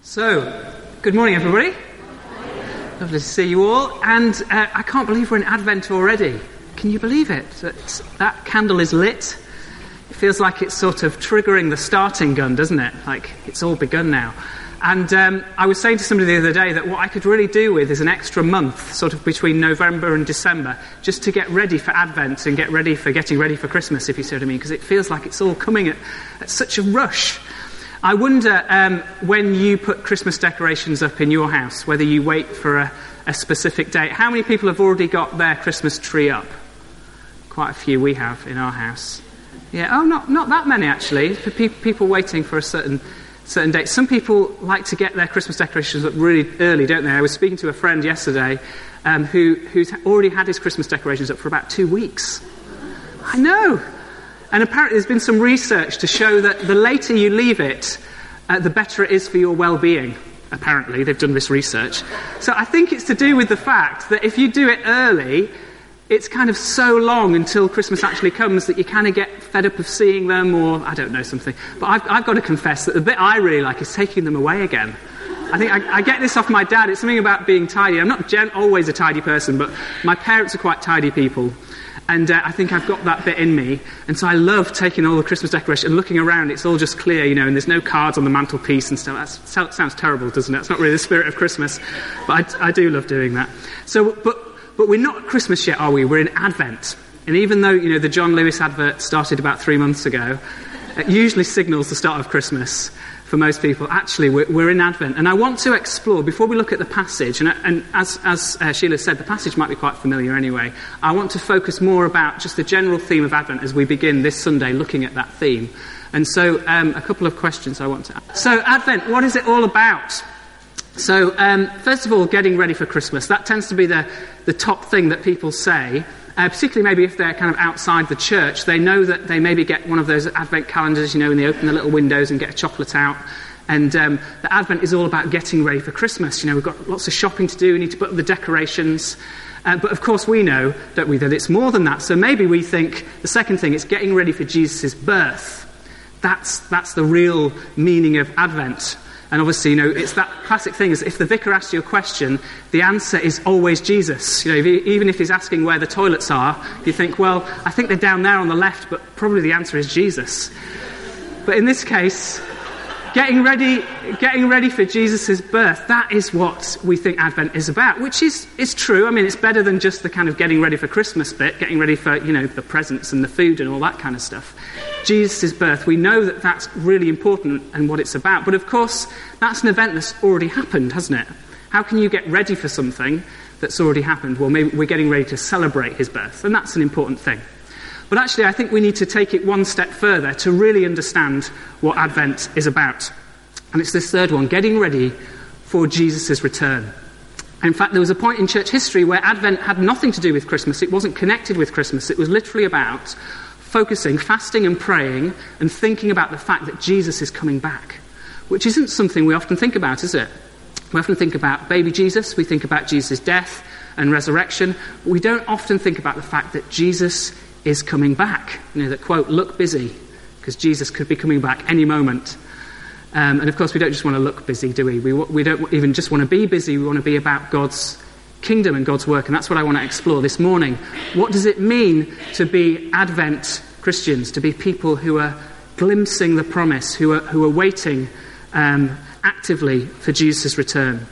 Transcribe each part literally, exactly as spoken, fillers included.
So, good morning everybody. Lovely to see you all. And uh, I can't believe we're in Advent already. Can you believe it? That, that candle is lit. It feels like it's sort of triggering the starting gun, doesn't it? Like it's all begun now. And um, I was saying to somebody the other day that what I could really do with is an extra month, sort of between November and December, just to get ready for Advent and get ready for getting ready for Christmas, if you see what I mean, because it feels like it's all coming at, at such a rush. I wonder um, when you put Christmas decorations up in your house, whether you wait for a, a specific date. How many people have already got their Christmas tree up? Quite a few we have in our house. Yeah, oh, not not that many actually. For pe- people waiting for a certain certain date. Some people like to get their Christmas decorations up really early, don't they? I was speaking to a friend yesterday um, who who's already had his Christmas decorations up for about two weeks. I know. And apparently there's been some research to show that the later you leave it, uh, the better it is for your well-being. Apparently, they've done this research. So I think it's to do with the fact that if you do it early, it's kind of so long until Christmas actually comes that you kind of get fed up of seeing them, or I don't know, something. But I've, I've got to confess that the bit I really like is taking them away again. I think I, I get this off my dad. It's something about being tidy. I'm not gen- always a tidy person, but my parents are quite tidy people. And uh, I think I've got that bit in me. And so I love taking all the Christmas decoration and looking around. It's all just clear, you know, and there's no cards on the mantelpiece and stuff. That sounds terrible, doesn't it? It's not really the spirit of Christmas. But I, I do love doing that. So, but but we're not at Christmas yet, are we? We're in Advent. And even though, you know, the John Lewis advert started about three months ago, it usually signals the start of Christmas for most people. Actually, we're, we're in Advent. And I want to explore, before we look at the passage, and, and as, as uh, Sheila said, the passage might be quite familiar anyway, I want to focus more about just the general theme of Advent as we begin this Sunday looking at that theme. And so um, a couple of questions I want to ask. So Advent, what is it all about? So um, first of all, getting ready for Christmas. That tends to be the, the top thing that people say. Uh, particularly maybe if they're kind of outside the church, they know that they maybe get one of those Advent calendars, you know, and they open the little windows and get a chocolate out. And um, the Advent is all about getting ready for Christmas. You know, we've got lots of shopping to do, we need to put up the decorations. Uh, but of course we know, don't we, that it's more than that. So maybe we think the second thing is getting ready for Jesus' birth. That's, that's the real meaning of Advent. And obviously, you know, it's that classic thing is if the vicar asks you a question, the answer is always Jesus. You know, if he, even if he's asking where the toilets are, you think, well, I think they're down there on the left, but probably the answer is Jesus. But in this case, getting ready, getting ready for Jesus' birth, that is what we think Advent is about, which is, is true. I mean, it's better than just the kind of getting ready for Christmas bit, getting ready for, you know, the presents and the food and all that kind of stuff. Jesus' birth, we know that that's really important and what it's about. But of course, that's an event that's already happened, hasn't it? How can you get ready for something that's already happened? Well, maybe we're getting ready to celebrate his birth, and that's an important thing. But actually, I think we need to take it one step further to really understand what Advent is about. And it's this third one, getting ready for Jesus' return. In fact, there was a point in church history where Advent had nothing to do with Christmas. It wasn't connected with Christmas. It was literally about focusing, fasting and praying and thinking about the fact that Jesus is coming back, which isn't something we often think about, is it? We often think about baby Jesus, we think about Jesus' death and resurrection. We don't often think about the fact that Jesus is coming back. You know, that quote, look busy, because Jesus could be coming back any moment. Um, and of course, we don't just want to look busy, do we? We, we don't even just want to be busy, we want to be about God's kingdom and God's work, and that's what I want to explore this morning. What does it mean to be Advent Christians, to be people who are glimpsing the promise, who are who are waiting um, actively for Jesus' return?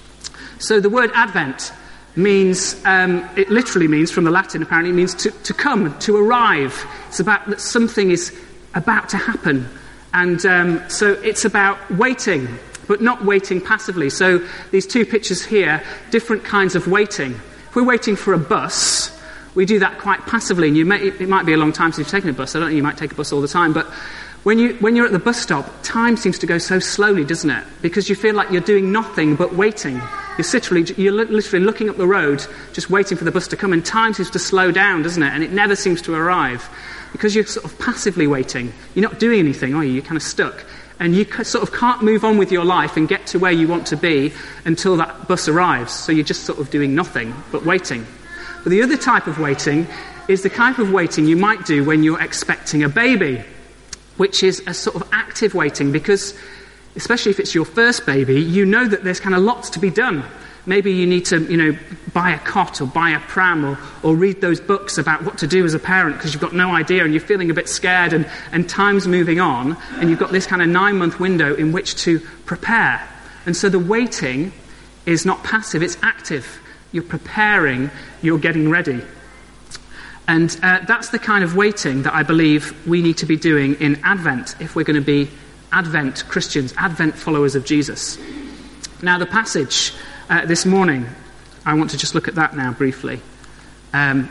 So the word Advent means, um, it literally means, from the Latin apparently, it means to, to come, to arrive. It's about that something is about to happen. And um, so it's about waiting, but not waiting passively. So these two pictures here, different kinds of waiting. If we're waiting for a bus, we do that quite passively. And you may, it might be a long time since you've taken a bus. I don't know, you might take a bus all the time. But when, you, when you're at the bus stop, time seems to go so slowly, doesn't it? Because you feel like you're doing nothing but waiting. You're literally, you're literally looking up the road, just waiting for the bus to come. And time seems to slow down, doesn't it? And it never seems to arrive. Because you're sort of passively waiting. You're not doing anything, are you? You're kind of stuck. And you sort of can't move on with your life and get to where you want to be until that bus arrives. So you're just sort of doing nothing but waiting. But the other type of waiting is the type of waiting you might do when you're expecting a baby, which is a sort of active waiting, because especially if it's your first baby, you know that there's kind of lots to be done. Maybe you need to, you know, buy a cot or buy a pram or, or read those books about what to do as a parent because you've got no idea and you're feeling a bit scared and, and time's moving on and you've got this kind of nine-month window in which to prepare. And so the waiting is not passive, it's active. You're preparing, you're getting ready. And uh, that's the kind of waiting that I believe we need to be doing in Advent if we're going to be Advent Christians, Advent followers of Jesus. Now the passage uh, this morning, I want to just look at that now briefly. Um,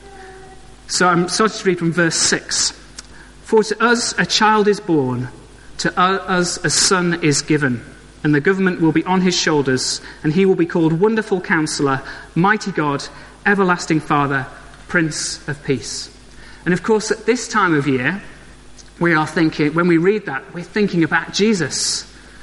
so I'm starting to read from verse six. For to us a child is born, to us a son is given, and the government will be on his shoulders, and he will be called Wonderful Counselor, Mighty God, Everlasting Father, Prince of Peace. And of course, at this time of year, we are thinking, when we read that, we're thinking about Jesus.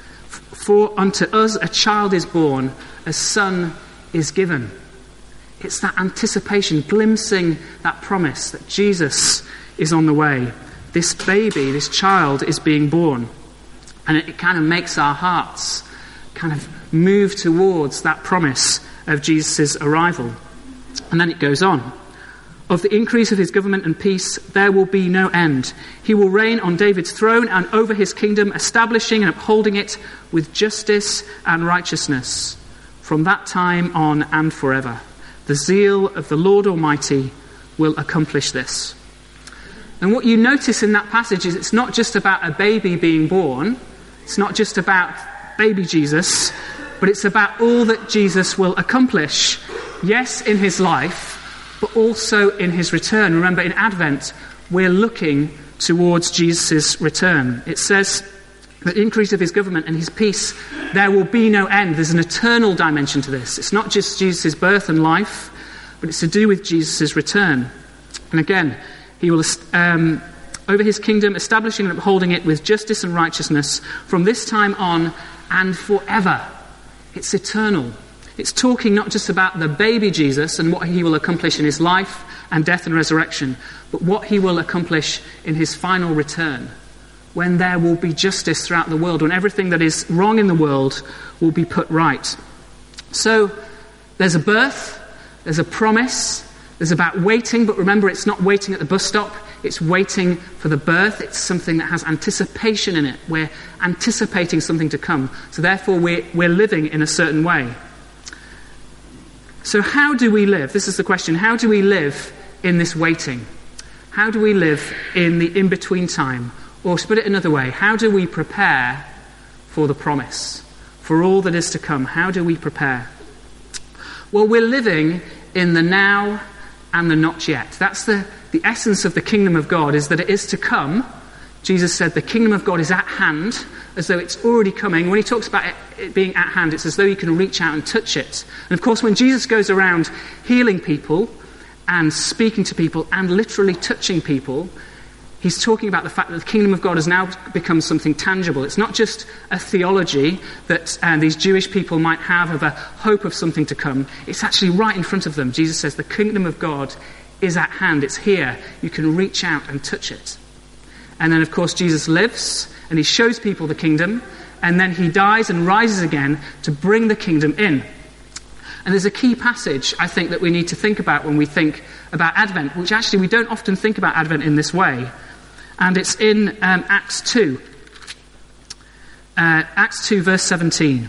For unto us a child is born, a son is given. It's that anticipation, glimpsing that promise that Jesus is on the way. This baby, this child is being born. And it, it kind of makes our hearts kind of move towards that promise of Jesus' arrival. And then it goes on. Of the increase of his government and peace, there will be no end. He will reign on David's throne and over his kingdom, establishing and upholding it with justice and righteousness from that time on and forever. The zeal of the Lord Almighty will accomplish this. And what you notice in that passage is it's not just about a baby being born. It's not just about baby Jesus, but it's about all that Jesus will accomplish. Yes, in his life, but also in his return. Remember, in Advent, we're looking towards Jesus' return. It says, the increase of his government and his peace, there will be no end. There's an eternal dimension to this. It's not just Jesus' birth and life, but it's to do with Jesus' return. And again, he will, um, over his kingdom, establishing and upholding it with justice and righteousness from this time on and forever. It's eternal. It's talking not just about the baby Jesus and what he will accomplish in his life and death and resurrection, but what he will accomplish in his final return, when there will be justice throughout the world, when everything that is wrong in the world will be put right. So there's a birth, there's a promise, there's about waiting, but remember, it's not waiting at the bus stop, it's waiting for the birth. It's something that has anticipation in it. We're anticipating something to come. So therefore, we're, we're living in a certain way. So how do we live? This is the question. How do we live in this waiting? How do we live in the in-between time? Or to put it another way, how do we prepare for the promise? For all that is to come, how do we prepare? Well, we're living in the now and the not yet. That's the, the essence of the kingdom of God, is that it is to come. Jesus said the kingdom of God is at hand, as though it's already coming. When he talks about it, it being at hand, it's as though you can reach out and touch it. And of course, when Jesus goes around healing people and speaking to people and literally touching people, he's talking about the fact that the kingdom of God has now become something tangible. It's not just a theology that uh, these Jewish people might have of a hope of something to come. It's actually right in front of them. Jesus says the kingdom of God is at hand. It's here. You can reach out and touch it. And then, of course, Jesus lives and he shows people the kingdom, and then he dies and rises again to bring the kingdom in. And there's a key passage, I think, that we need to think about when we think about Advent, which actually we don't often think about Advent in this way. And it's in um, Acts two. Uh, Acts two, verse seventeen.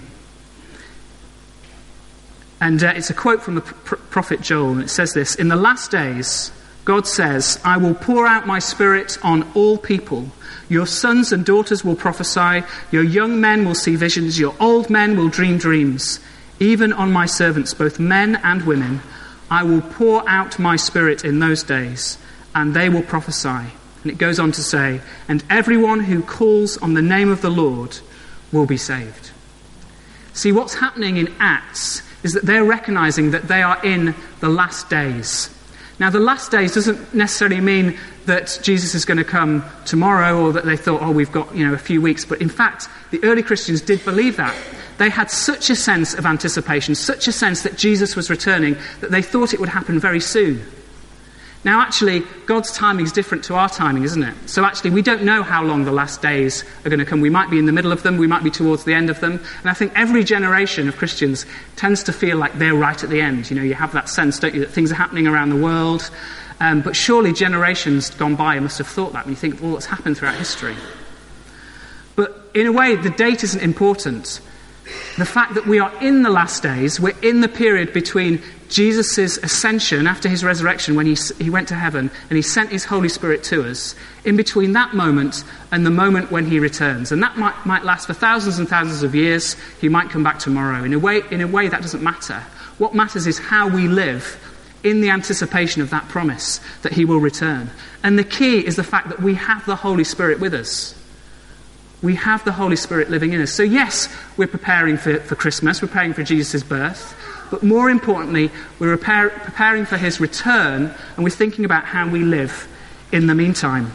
And uh, it's a quote from the pr- prophet Joel, and it says this: "In the last days, God says, I will pour out my spirit on all people. Your sons and daughters will prophesy, your young men will see visions, your old men will dream dreams. Even on my servants, both men and women, I will pour out my spirit in those days, and they will prophesy." And it goes on to say, "And everyone who calls on the name of the Lord will be saved." See, what's happening in Acts is that they're recognizing that they are in the last days. Now, the last days doesn't necessarily mean that Jesus is going to come tomorrow, or that they thought, oh, we've got, you know, a few weeks. But in fact, the early Christians did believe that. They had such a sense of anticipation, such a sense that Jesus was returning, that they thought it would happen very soon. Now, actually, God's timing is different to our timing, isn't it? So actually, we don't know how long the last days are going to come. We might be in the middle of them. We might be towards the end of them. And I think every generation of Christians tends to feel like they're right at the end. You know, you have that sense, don't you, that things are happening around the world. Um, but surely generations gone by must have thought that when you think of all that's happened throughout history. But in a way, the date isn't important. The fact that we are in the last days, we're in the period between Jesus' ascension after his resurrection, when he, he went to heaven and he sent his Holy Spirit to us, in between that moment and the moment when he returns. And that might, might last for thousands and thousands of years. He might come back tomorrow. In a way, in a way, that doesn't matter. What matters is how we live in the anticipation of that promise that he will return. And the key is the fact that we have the Holy Spirit with us. We have the Holy Spirit living in us. So yes, we're preparing for, for Christmas, we're preparing for Jesus' birth, but more importantly, we're repair, preparing for his return, and we're thinking about how we live in the meantime.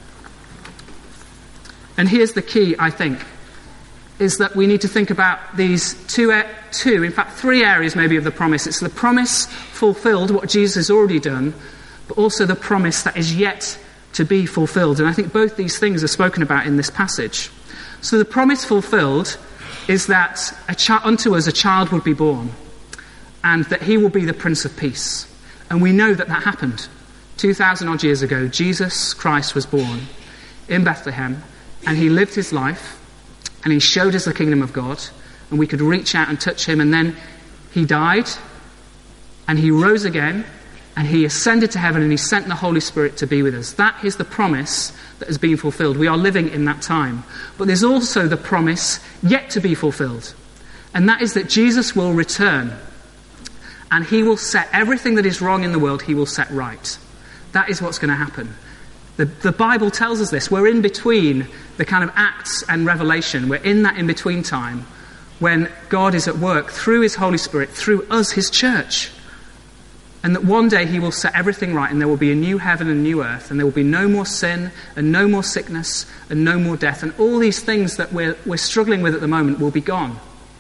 And here's the key, I think, is that we need to think about these two, two, in fact three areas maybe of the promise. It's the promise fulfilled, what Jesus has already done, but also the promise that is yet to be fulfilled. And I think both these things are spoken about in this passage. So the promise fulfilled is that a chi- unto us a child would be born, and that he will be the Prince of Peace. And we know that that happened. two thousand odd years ago, Jesus Christ was born in Bethlehem, and he lived his life, and he showed us the kingdom of God, and we could reach out and touch him, and then he died, and he rose again, and he ascended to heaven, and he sent the Holy Spirit to be with us. That is the promise that has been fulfilled. We are living in that time. But there's also the promise yet to be fulfilled. And that is that Jesus will return, and he will set everything that is wrong in the world, he will set right. That is what's going to happen. The, the Bible tells us this. We're in between the kind of Acts and Revelation. We're in that in-between time when God is at work through his Holy Spirit, through us, his church. And that one day he will set everything right, and there will be a new heaven and a new earth, and there will be no more sin and no more sickness and no more death. And all these things that we're, we're struggling with at the moment will be gone.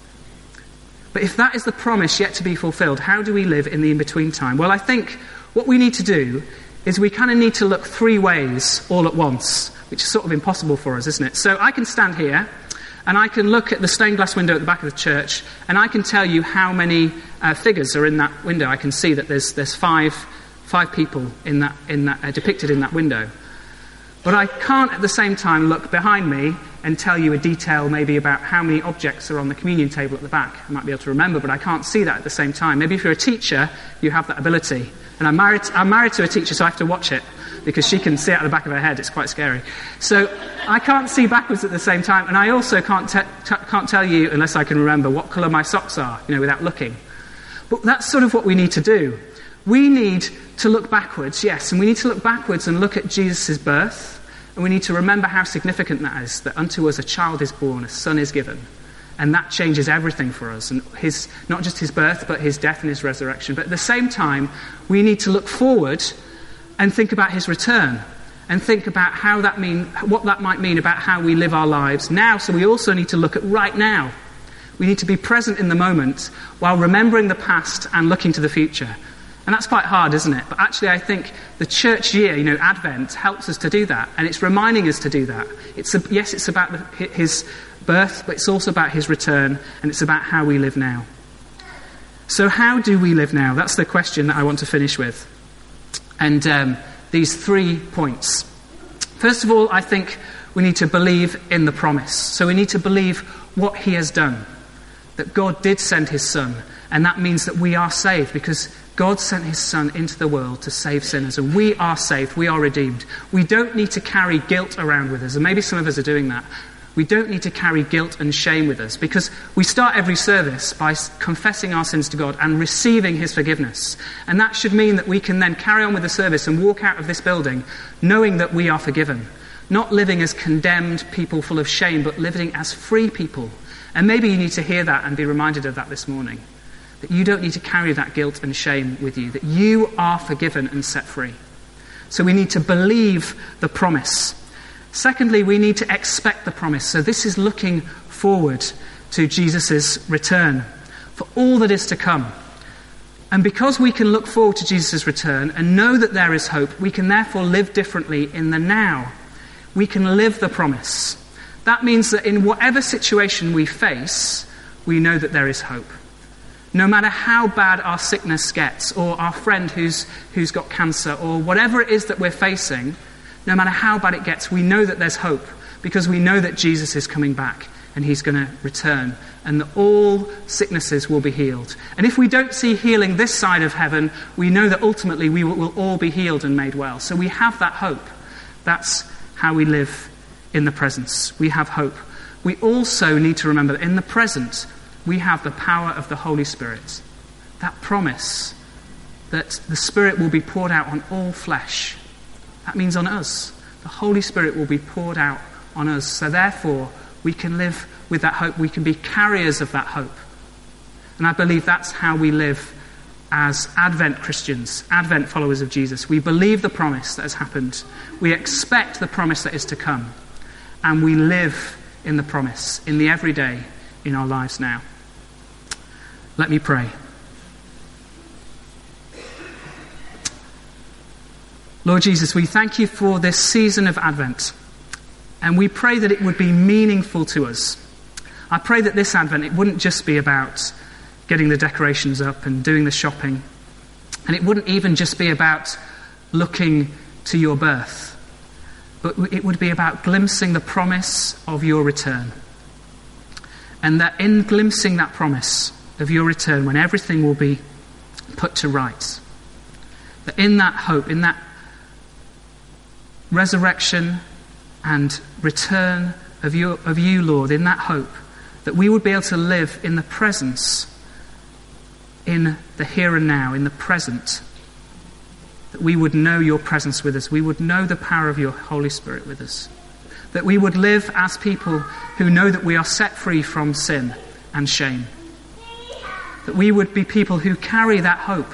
But if that is the promise yet to be fulfilled, how do we live in the in-between time? Well, I think what we need to do is we kind of need to look three ways all at once, which is sort of impossible for us, isn't it? So I can stand here, and I can look at the stained glass window at the back of the church, and I can tell you how many uh, figures are in that window. I can see that there's there's five five people in that in that uh, depicted in that window. But I can't at the same time look behind me and tell you a detail maybe about how many objects are on the communion table at the back. I might be able to remember, but I can't see that at the same time. Maybe if you're a teacher, you have that ability. And I'm married, I'm married to a teacher, so I have to watch it, because she can see it out the back of her head. It's quite scary. So I can't see backwards at the same time, and I also can't, te- t- can't tell you, unless I can remember, what colour my socks are, you know, without looking. But that's sort of what we need to do. We need to look backwards, yes, and we need to look backwards and look at Jesus' birth, and we need to remember how significant that is, that unto us a child is born, a son is given. And that changes everything for us, and his, not just his birth, but his death and his resurrection. But at the same time, we need to look forward and think about his return, and think about how that mean, what that might mean about how we live our lives now. So we also need to look at right now. We need to be present in the moment while remembering the past and looking to the future. And that's quite hard, isn't it? But actually, I think the church year, you know, Advent, helps us to do that, and it's reminding us to do that. It's a, yes, it's about the, his birth, but it's also about his return, and it's about how we live now. So how do we live now? That's the question that I want to finish with. And um, these three points. First of all, I think we need to believe in the promise. So we need to believe what he has done, that God did send his son, and that means that we are saved, because God sent his son into the world to save sinners, and we are saved, we are redeemed. We don't need to carry guilt around with us, and maybe some of us are doing that. We don't need to carry guilt and shame with us, because we start every service by confessing our sins to God and receiving his forgiveness. And that should mean that we can then carry on with the service and walk out of this building knowing that we are forgiven. Not living as condemned people full of shame, but living as free people. And maybe you need to hear that and be reminded of that this morning. That you don't need to carry that guilt and shame with you. That you are forgiven and set free. So we need to believe the promise. Secondly, we need to expect the promise. So this is looking forward to Jesus' return for all that is to come. And because we can look forward to Jesus' return and know that there is hope, we can therefore live differently in the now. We can live the promise. That means that in whatever situation we face, we know that there is hope. No matter how bad our sickness gets, or our friend who's, who's got cancer, or whatever it is that we're facing, no matter how bad it gets, we know that there's hope, because we know that Jesus is coming back and he's going to return, and that all sicknesses will be healed. And if we don't see healing this side of heaven, we know that ultimately we will, will all be healed and made well. So we have that hope. That's how we live in the presence. We have hope. We also need to remember that in the present, we have the power of the Holy Spirit. That promise that the Spirit will be poured out on all flesh. That means on us. The Holy Spirit will be poured out on us. So therefore, we can live with that hope. We can be carriers of that hope. And I believe that's how we live as Advent Christians, Advent followers of Jesus. We believe the promise that has happened. We expect the promise that is to come. And we live in the promise, in the everyday, in our lives now. Let me pray. Lord Jesus, we thank you for this season of Advent. And we pray that it would be meaningful to us. I pray that this Advent, it wouldn't just be about getting the decorations up and doing the shopping. And it wouldn't even just be about looking to your birth. But it would be about glimpsing the promise of your return. And that in glimpsing that promise of your return, when everything will be put to rights, that in that hope, in that resurrection and return of you, of you, Lord, in that hope, that we would be able to live in the presence, in the here and now, in the present, that we would know your presence with us. We would know the power of your Holy Spirit with us. That we would live as people who know that we are set free from sin and shame. That we would be people who carry that hope.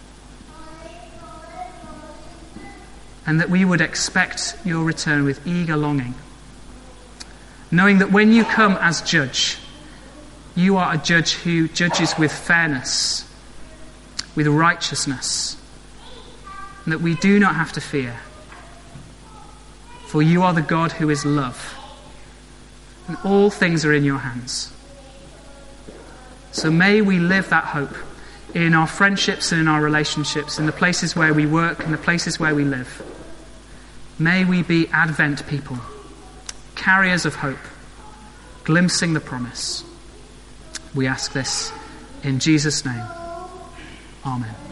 And that we would expect your return with eager longing. Knowing that when you come as judge, you are a judge who judges with fairness, with righteousness. And that we do not have to fear. For you are the God who is love. And all things are in your hands. So may we live that hope in our friendships and in our relationships, in the places where we work and the places where we live. May we be Advent people, carriers of hope, glimpsing the promise. We ask this in Jesus' name. Amen.